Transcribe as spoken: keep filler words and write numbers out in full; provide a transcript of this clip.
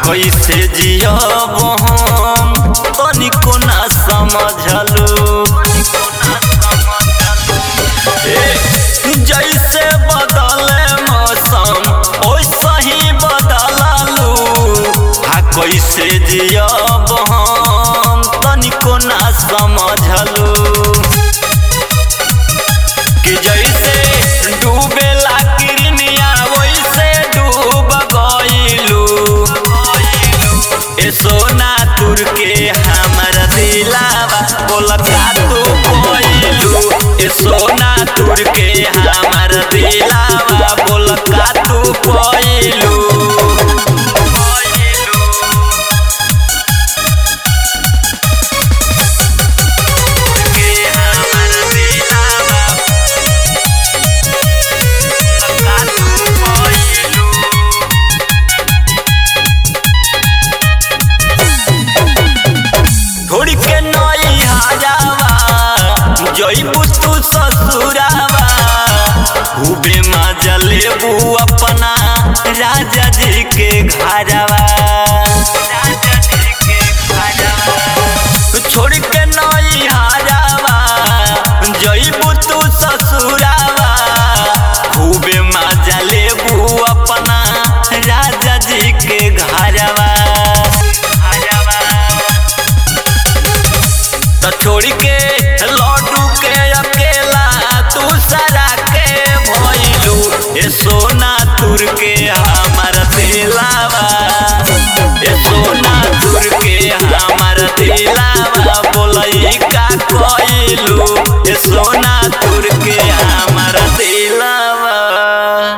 कैसे जियब हम तनिको ना समझलू। जैसे बदले मौसम वैसे ही बदललू। हाँ कैसे जियब हम तनिको ना समझलू। कि जैसे डूबेला किरनिया वैसे डूब गइलू। ए सोना तुर के हमर दिलावा बोल का तू कोइलू। ए सोना तुर के हमर दिलावा बोल का तू कोइलू। जइबू तू ससुरावा खूबे मजा लेबू अपना राजा जी के घरवा। छोड़ के नई हारावा जइबू तू ससुरावा खूबे मजा लेबू अपना राजा जी के घरवा। तो छोड़ के लड्डू के अकेला तू सरा के भइलू। ए सोना तुर के हमर दिलावा ए सोना तुर के हम